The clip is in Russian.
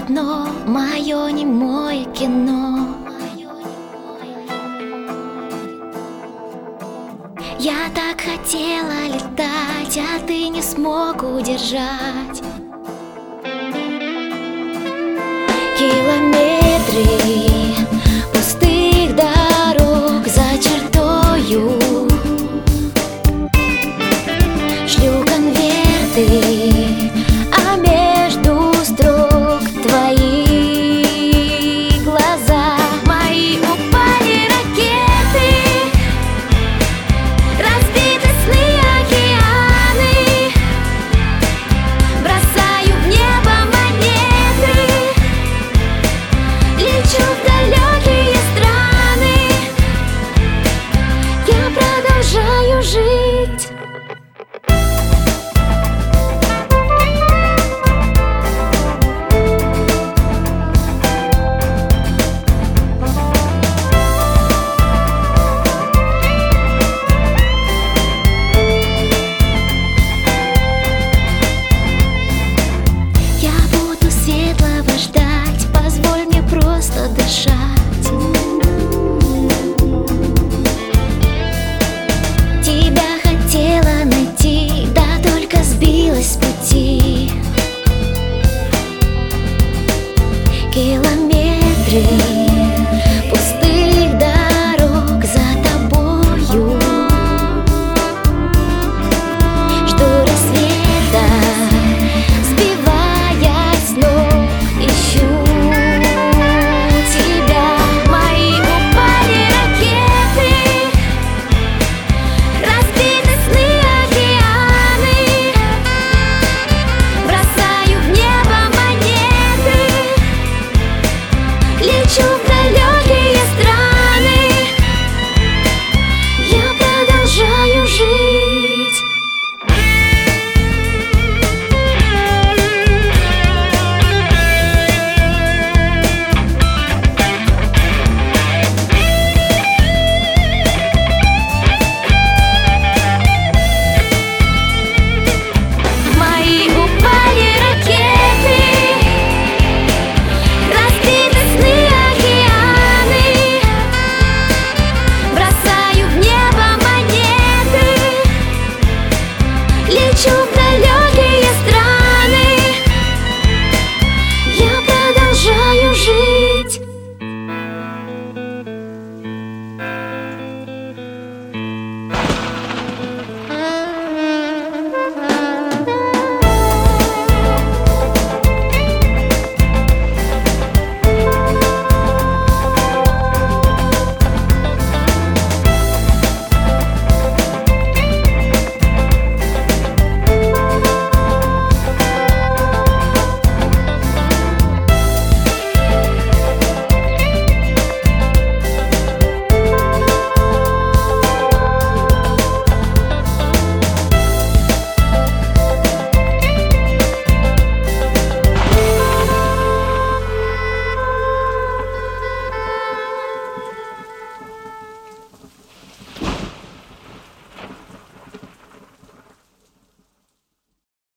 одно мое немое кино. Я так хотела летать, а ты не смог удержать. Километры пустых дорог за чертою. Шлю конверты, а между строк твои глаза. Мои упали ракеты, разбиты сны океаны. Бросаю в небо монеты, лечу в далекие страны. Я продолжаю жить. Просто дышать. Тебя хотела найти, да только сбилась с пути. Километры